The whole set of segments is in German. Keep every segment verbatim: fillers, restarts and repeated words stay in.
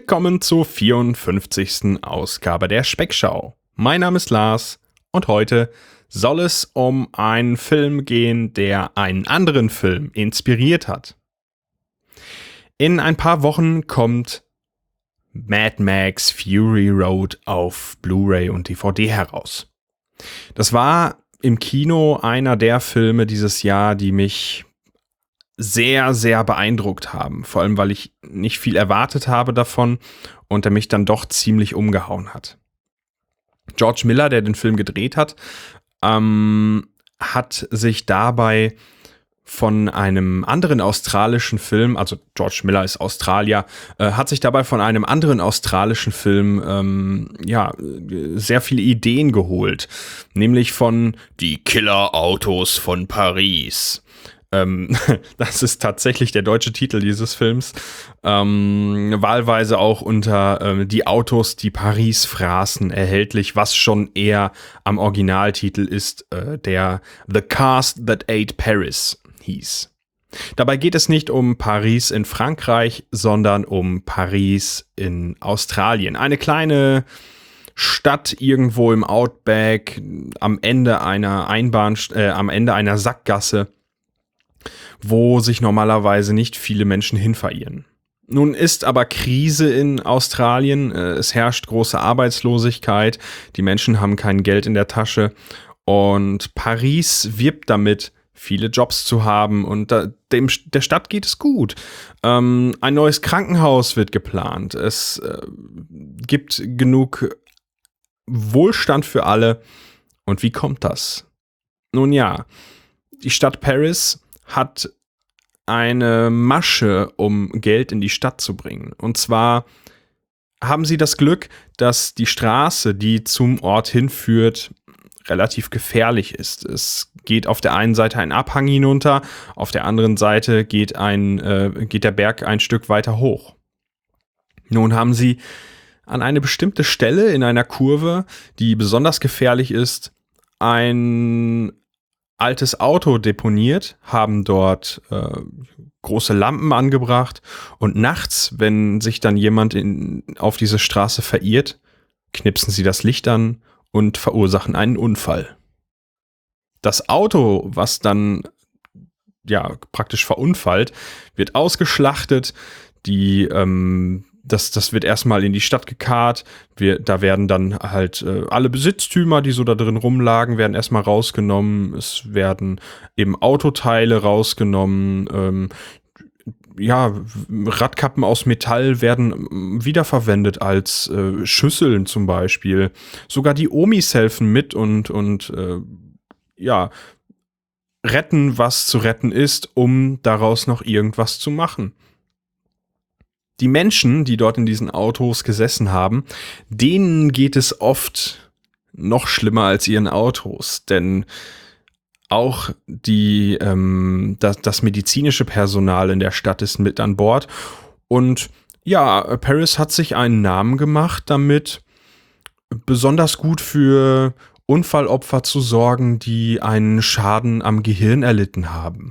Willkommen zur vierundfünfzigsten Ausgabe der Speckschau. Mein Name ist Lars und heute soll es um einen Film gehen, der einen anderen Film inspiriert hat. In ein paar Wochen kommt Mad Max Fury Road auf Blu-ray und D V D heraus. Das war im Kino einer der Filme dieses Jahr, die mich sehr, sehr beeindruckt haben. Vor allem, weil ich nicht viel erwartet habe davon und er mich dann doch ziemlich umgehauen hat. George Miller, der den Film gedreht hat, ähm, hat sich dabei von einem anderen australischen Film, also George Miller ist Australier, äh, hat sich dabei von einem anderen australischen Film ähm, ja sehr viele Ideen geholt, nämlich von Die Killer-Autos von Paris. Ähm, das ist tatsächlich der deutsche Titel dieses Films, ähm, wahlweise auch unter ähm, Die Autos, die Paris fraßen erhältlich, was schon eher am Originaltitel ist, äh, der The Cars That Ate Paris hieß. Dabei geht es nicht um Paris in Frankreich, sondern um Paris in Australien. Eine kleine Stadt irgendwo im Outback, am Ende einer Einbahn, äh, am Ende einer Sackgasse, wo sich normalerweise nicht viele Menschen hin verirren. Nun ist aber Krise in Australien, es herrscht große Arbeitslosigkeit, die Menschen haben kein Geld in der Tasche und Paris wirbt damit, viele Jobs zu haben und da, dem, der Stadt geht es gut. Ähm, ein neues Krankenhaus wird geplant, es äh, gibt genug Wohlstand für alle. Und wie kommt das? Nun ja, die Stadt Paris hat eine Masche, um Geld in die Stadt zu bringen. Und zwar haben sie das Glück, dass die Straße, die zum Ort hinführt, relativ gefährlich ist. Es geht auf der einen Seite ein Abhang hinunter, auf der anderen Seite geht, ein, äh, geht der Berg ein Stück weiter hoch. Nun haben sie an eine bestimmte Stelle in einer Kurve, die besonders gefährlich ist, ein altes Auto deponiert, haben dort äh, große Lampen angebracht und nachts, wenn sich dann jemand in, auf diese Straße verirrt, knipsen sie das Licht an und verursachen einen Unfall. Das Auto, was dann ja praktisch verunfallt, wird ausgeschlachtet, die ähm, Das, das wird erstmal in die Stadt gekarrt. Wir, da werden dann halt äh, alle Besitztümer, die so da drin rumlagen, werden erstmal rausgenommen. Es werden eben Autoteile rausgenommen. Ähm, ja, Radkappen aus Metall werden wiederverwendet als äh, Schüsseln zum Beispiel. Sogar die Omis helfen mit und, und äh, ja, retten, was zu retten ist, um daraus noch irgendwas zu machen. Die Menschen, die dort in diesen Autos gesessen haben, denen geht es oft noch schlimmer als ihren Autos, denn auch die, ähm, das, das medizinische Personal in der Stadt ist mit an Bord und ja, Paris hat sich einen Namen gemacht, damit besonders gut für Unfallopfer zu sorgen, die einen Schaden am Gehirn erlitten haben.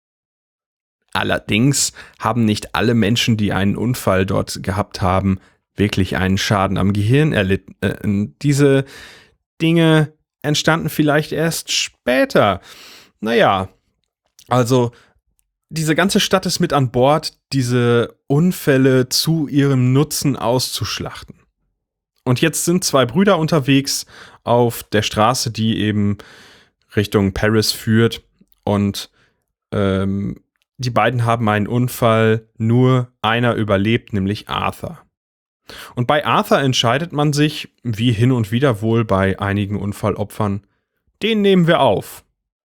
Allerdings haben nicht alle Menschen, die einen Unfall dort gehabt haben, wirklich einen Schaden am Gehirn erlitten. Äh, diese Dinge entstanden vielleicht erst später. Naja, also diese ganze Stadt ist mit an Bord, diese Unfälle zu ihrem Nutzen auszuschlachten. Und jetzt sind zwei Brüder unterwegs auf der Straße, die eben Richtung Paris führt und ähm, die beiden haben einen Unfall, nur einer überlebt, nämlich Arthur. Und bei Arthur entscheidet man sich, wie hin und wieder wohl bei einigen Unfallopfern, den nehmen wir auf.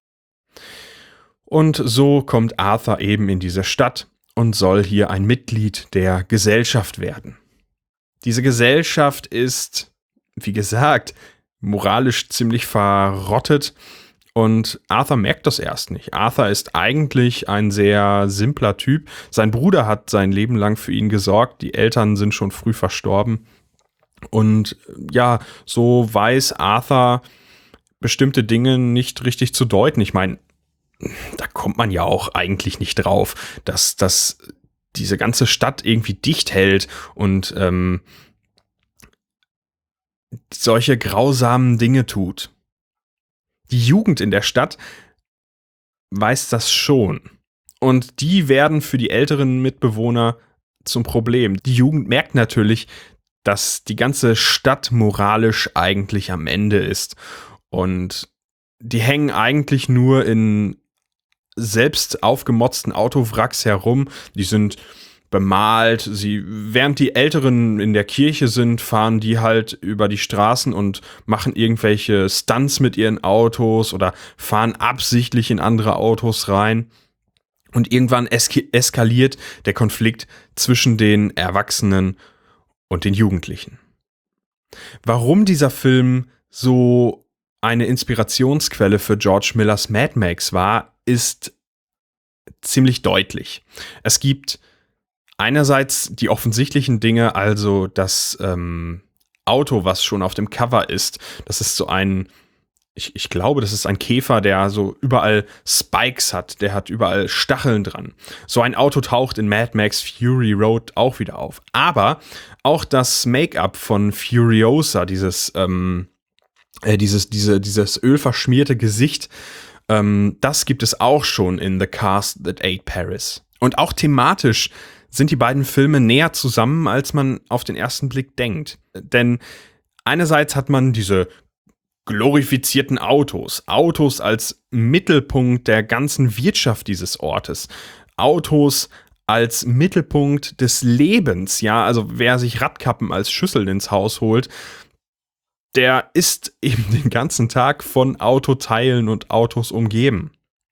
Und so kommt Arthur eben in diese Stadt und soll hier ein Mitglied der Gesellschaft werden. Diese Gesellschaft ist, wie gesagt, moralisch ziemlich verrottet. Und Arthur merkt das erst nicht. Arthur ist eigentlich ein sehr simpler Typ. Sein Bruder hat sein Leben lang für ihn gesorgt. Die Eltern sind schon früh verstorben. Und ja, so weiß Arthur bestimmte Dinge nicht richtig zu deuten. Ich meine, da kommt man ja auch eigentlich nicht drauf, dass, dass diese ganze Stadt irgendwie dicht hält und ähm, solche grausamen Dinge tut. Die Jugend in der Stadt weiß das schon. Und die werden für die älteren Mitbewohner zum Problem. Die Jugend merkt natürlich, dass die ganze Stadt moralisch eigentlich am Ende ist. Und die hängen eigentlich nur in selbst aufgemotzten Autowracks herum. Die sind bemalt. Sie, während die Älteren in der Kirche sind, fahren die halt über die Straßen und machen irgendwelche Stunts mit ihren Autos oder fahren absichtlich in andere Autos rein. Und irgendwann esk- eskaliert der Konflikt zwischen den Erwachsenen und den Jugendlichen. Warum dieser Film so eine Inspirationsquelle für George Millers Mad Max war, ist ziemlich deutlich. Es gibt einerseits die offensichtlichen Dinge, also das ähm, Auto, was schon auf dem Cover ist. Das ist so ein, ich, ich glaube, das ist ein Käfer, der so überall Spikes hat. Der hat überall Stacheln dran. So ein Auto taucht in Mad Max Fury Road auch wieder auf. Aber auch das Make-up von Furiosa, dieses, ähm, äh, dieses, diese, dieses ölverschmierte Gesicht, ähm, das gibt es auch schon in The Cast That Ate Paris. Und auch thematisch sind die beiden Filme näher zusammen, als man auf den ersten Blick denkt. Denn einerseits hat man diese glorifizierten Autos, Autos als Mittelpunkt der ganzen Wirtschaft dieses Ortes, Autos als Mittelpunkt des Lebens, ja, also wer sich Radkappen als Schüsseln ins Haus holt, der ist eben den ganzen Tag von Autoteilen und Autos umgeben.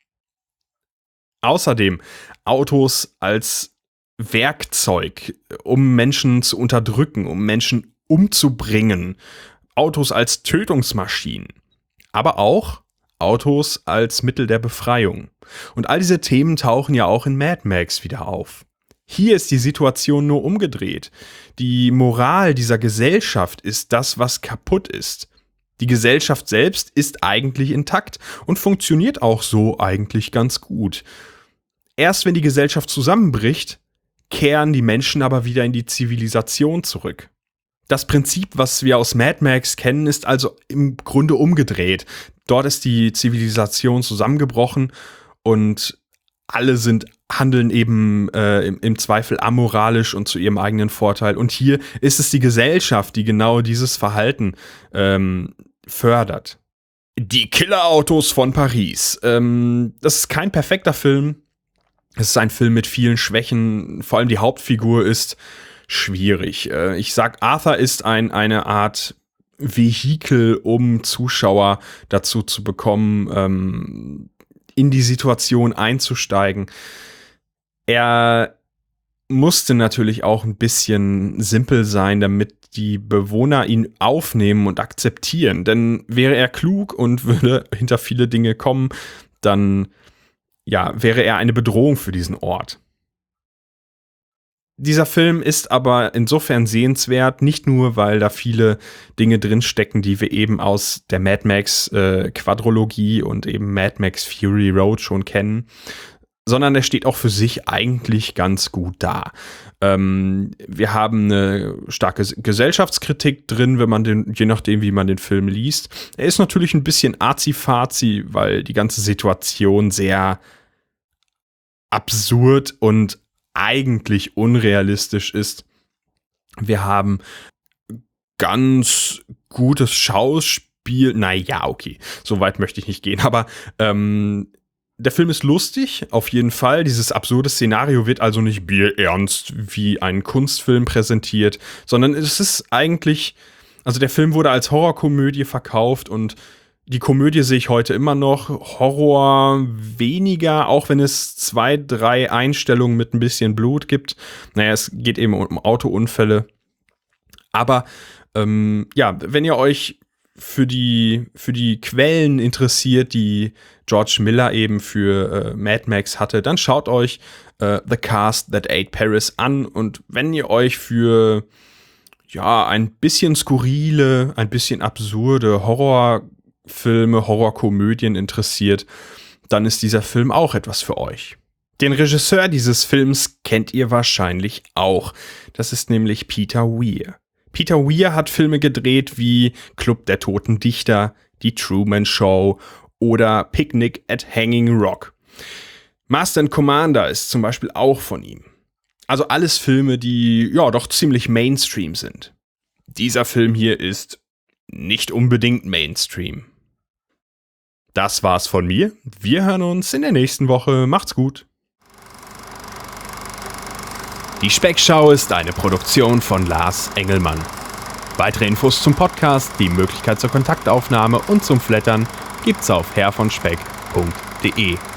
Außerdem Autos als Werkzeug, um Menschen zu unterdrücken, um Menschen umzubringen. Autos als Tötungsmaschinen. Aber auch Autos als Mittel der Befreiung. Und all diese Themen tauchen ja auch in Mad Max wieder auf. Hier ist die Situation nur umgedreht. Die Moral dieser Gesellschaft ist das, was kaputt ist. Die Gesellschaft selbst ist eigentlich intakt und funktioniert auch so eigentlich ganz gut. Erst wenn die Gesellschaft zusammenbricht, kehren die Menschen aber wieder in die Zivilisation zurück. Das Prinzip, was wir aus Mad Max kennen, ist also im Grunde umgedreht. Dort ist die Zivilisation zusammengebrochen und alle sind handeln eben äh, im, im Zweifel amoralisch und zu ihrem eigenen Vorteil. Und hier ist es die Gesellschaft, die genau dieses Verhalten ähm, fördert. Die Killerautos von Paris. Ähm, das ist kein perfekter Film. Es ist ein Film mit vielen Schwächen. Vor allem die Hauptfigur ist schwierig. Äh, ich sag, Arthur ist ein, eine Art Vehikel, um Zuschauer dazu zu bekommen, ähm, in die Situation einzusteigen. Er musste natürlich auch ein bisschen simpel sein, damit die Bewohner ihn aufnehmen und akzeptieren. Denn wäre er klug und würde hinter viele Dinge kommen, dann ja, wäre er eine Bedrohung für diesen Ort. Dieser Film ist aber insofern sehenswert, nicht nur, weil da viele Dinge drinstecken, die wir eben aus der Mad Max äh, Quadrologie und eben Mad Max Fury Road schon kennen, sondern er steht auch für sich eigentlich ganz gut da. Ähm, wir haben eine starke Gesellschaftskritik drin, wenn man den, je nachdem, wie man den Film liest. Er ist natürlich ein bisschen arzi-fazi, weil die ganze Situation sehr absurd und eigentlich unrealistisch ist. Wir haben ganz gutes Schauspiel. Naja, okay, so weit möchte ich nicht gehen. Aber ähm, der Film ist lustig, auf jeden Fall. Dieses absurde Szenario wird also nicht bierernst wie ein Kunstfilm präsentiert, sondern es ist eigentlich, also der Film wurde als Horrorkomödie verkauft und die Komödie sehe ich heute immer noch. Horror weniger, auch wenn es zwei, drei Einstellungen mit ein bisschen Blut gibt. Naja, es geht eben um Autounfälle. Aber ähm, ja, wenn ihr euch für die, für die Quellen interessiert, die George Miller eben für äh, Mad Max hatte, dann schaut euch äh, The Cast That Ate Paris an. Und wenn ihr euch für ja ein bisschen skurrile, ein bisschen absurde Horror Filme, Horrorkomödien interessiert, dann ist dieser Film auch etwas für euch. Den Regisseur dieses Films kennt ihr wahrscheinlich auch. Das ist nämlich Peter Weir. Peter Weir hat Filme gedreht wie Club der Toten Dichter, Die Truman Show oder Picnic at Hanging Rock. Master and Commander ist zum Beispiel auch von ihm. Also alles Filme, die ja doch ziemlich Mainstream sind. Dieser Film hier ist nicht unbedingt Mainstream. Das war's von mir. Wir hören uns in der nächsten Woche. Macht's gut. Die Speckschau ist eine Produktion von Lars Engelmann. Weitere Infos zum Podcast, die Möglichkeit zur Kontaktaufnahme und zum Flattern gibt's auf herr von speck punkt de.